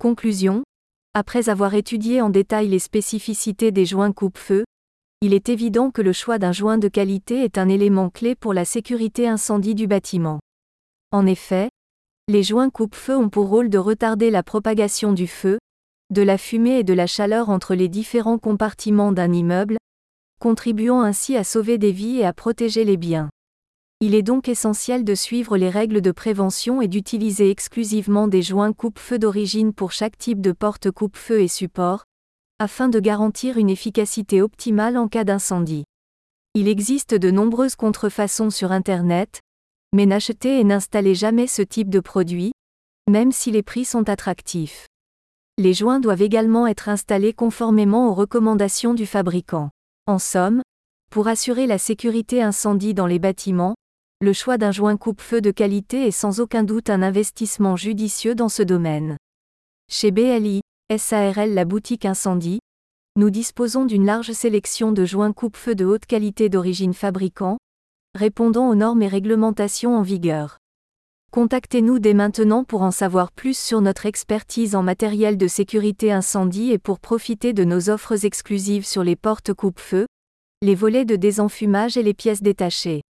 Conclusion. Après avoir étudié en détail les spécificités des joints coupe-feu, il est évident que le choix d'un joint de qualité est un élément clé pour la sécurité incendie du bâtiment. En effet, les joints coupe-feu ont pour rôle de retarder la propagation du feu, de la fumée et de la chaleur entre les différents compartiments d'un immeuble, contribuant ainsi à sauver des vies et à protéger les biens. Il est donc essentiel de suivre les règles de prévention et d'utiliser exclusivement des joints coupe-feu d'origine pour chaque type de porte coupe-feu et support, afin de garantir une efficacité optimale en cas d'incendie. Il existe de nombreuses contrefaçons sur Internet, mais n'achetez et n'installez jamais ce type de produit, même si les prix sont attractifs. Les joints doivent également être installés conformément aux recommandations du fabricant. En somme, pour assurer la sécurité incendie dans les bâtiments, le choix d'un joint coupe-feu de qualité est sans aucun doute un investissement judicieux dans ce domaine. Chez BLI, SARL La Boutique Incendie, nous disposons d'une large sélection de joints coupe-feu de haute qualité d'origine fabricant, répondant aux normes et réglementations en vigueur. Contactez-nous dès maintenant pour en savoir plus sur notre expertise en matériel de sécurité incendie et pour profiter de nos offres exclusives sur les portes coupe-feu, les volets de désenfumage et les pièces détachées.